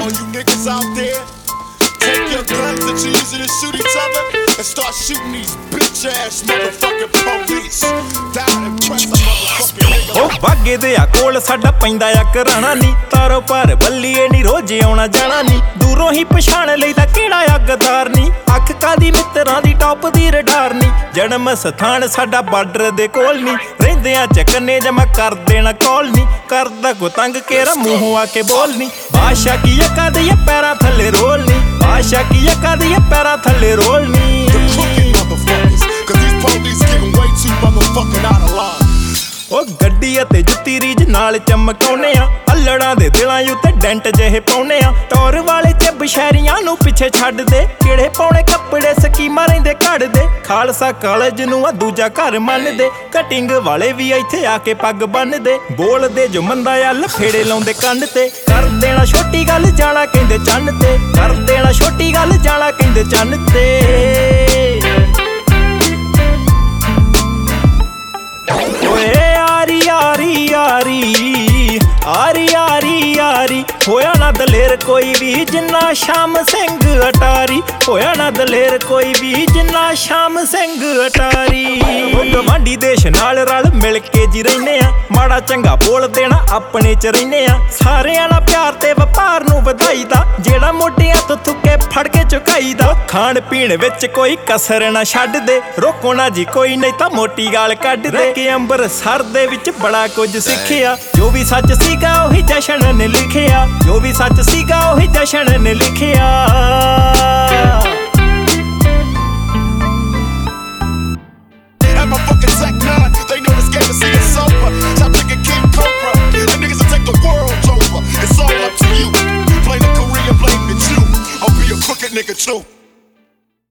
all you niggas out there, take your guns that you're using to shoot each other and start shooting these bitch-ass motherfucking police. Down and press a motherfucking nigga. ਉਹ ਬਾਗੇ ਦੇ ਆ ਕੋਲ ਸਾਡਾ ਪੈਂਦਾ ਆ ਘਰਾਣਾ ਨੀ ਤਾਰੋ ਪਰ ਬੱਲੀਏ ਨੀ ਰੋਜ਼ ਆਉਣਾ ਜਾਣਾ ਨੀ ਦੂਰੋਂ ਹੀ ਪਛਾਣ ਲਈਦਾ ਕਿਹੜਾ ਆ ਗਦਾਰ ਨੀ ਅੱਖ ਕਾਦੀ ਮਿੱਤਰਾਂ ਦੀ ਟੌਪ ਦੀ ਰਡਾਰ ਨੀ ਜਨਮ ਸਥਾਨ ਸਾਡਾ ਬਾਰਡਰ ਦੇ ਕੋਲ ਨੀ ਰਹਿੰਦਿਆਂ ਚੱਕਨੇ ਜਮਾ ਕਰ ਦੇਣਾ ਕਾਲ ਨੀ ਕਰਦਾ ਕੋ ਤੰਗ ਕੇਰਾ ਮੂੰਹੋਂ ਆ ਕੇ ਬੋਲ ਨੀ ਬਾਦਸ਼ਾਹ ਕੀ ਕਦੀ ਪੈਰਾਂ ਥੱਲੇ ਰੋਲ ਨੀ ਬਾਦਸ਼ਾਹ ਕੀ ਕਦੀ ਪੈਰਾਂ ਥੱਲੇ ਰੋਲ ਨੀ Cause these police getting way too motherfucking out of line. ਉਹ ਗੱਡੀ ਅਤੇ ਜੁੱਤੀ ਰੀਝ ਨਾਲ ਚਮਕਾਉਨੇ ਆ ਅਲੜਾਂ ਦੇ ਦਿਲਾਂ ਉੱਤੇ ਡੈਂਟ ਜਿਹੇ ਪਾਉਨੇ ਆ ਟੌਰ ਵਾਲੇ ਚ ਬਸ਼ੈਰੀਆਂ ਨੂੰ ਪਿੱਛੇ ਛੱਡ ਦੇ ਕਿਹੜੇ ਪਾਉਣੇ ਕੱਪੜੇ ਸਕੀਮਾਂ ਰਹਿੰਦੇ ਕੱਢਦੇ ਖਾਲਸਾ ਕਾਲਜ ਨੂੰ ਆ ਦੂਜਾ ਘਰ ਮੰਨਦੇ ਕਟਿੰਗ ਵਾਲੇ ਵੀ ਇੱਥੇ ਆ ਕੇ ਪੱਗ ਬੰਨਦੇ ਬੋਲਦੇ ਜੋ ਮੰਦਾ ਆ ਲਫੇੜੇ ਲਾਉਂਦੇ ਕੰਨ ਤੇ ਕਰ ਦੇਣਾ ਛੋਟੀ ਗੱਲ ਜਾਣਾ ਕਹਿੰਦੇ ਚੰਨ ਤੇ ਕਰ ਦੇਣਾ ਛੋਟੀ ਗੱਲ ਜਾਣਾ ਕਹਿੰਦੇ ਚੰਨ ਤੇ ਆਰੀ ਹੋਇਆ ਨਾ ਦਲੇਰ ਕੋਈ ਵੀ ਜਿੰਨਾ ਸ਼ਾਮ ਸਿੰਘ ਅਟਾਰੀ ਹੋਇਆ ਨਾ ਦਲੇਰ ਕੋਈ ਵੀ ਜਿੰਨਾ ਸ਼ਾਮ ਸਿੰਘ ਅਟਾਰੀ ਗਵਾਂਢੀ ਦੇਸ਼ ਨਾਲ ਰਲ ਮਿਲ ਕੇ ਜੀ ਰਹਿੰਦੇ ਆ ਮਾੜਾ ਚੰਗਾ ਬੋਲ ਦੇਣਾ ਆਪਣੇ ਚ ਰਹਿੰਦੇ ਆ ਸਾਰਿਆਂ ਨਾਲ ਪਿਆਰ ਤੇ ਵਪਾਰ ਨੂੰ ਵਧਾਈਦਾ ਜਿਹੜਾ ਮੋਢਿਆਂ ਤੋਂ ਥੁੱਕੇ ਫੜ ਕੇ ਝੁਕਾਈਦਾ ਖਾਣ ਪੀਣ ਵਿੱਚ ਕੋਈ ਕਸਰ ਨਾ ਛੱਡ ਦੇ ਰੋਕੋ ਨਾ ਜੀ ਕੋਈ ਨਹੀਂ ਤਾਂ ਮੋਟੀ ਗਾਲ ਕੱਢ ਦੇ ਕਿ ਅੰਬਰਸਰ ਦੇ ਵਿੱਚ ਬੜਾ ਕੁਝ ਸਿੱਖਿਆ ਜੋ ਵੀ ਸੱਚ ਸੀਗਾ ਉਹੀ ਜਸ਼ਨ ਨੇ ਲਿਖਿਆ ਜੋ ਵੀ ਸੱਚ ਸੀਗਾ ਉਹੀ ਜਸ਼ਨ ਨੇ ਲਿਖਿਆ My fucking Tech 9, they know this game is getting sober. Stop thinking King Cobra, and niggas will take the world over. It's all up to you. Blame the Korean, blame the Jew. I'll be a crooked nigga too.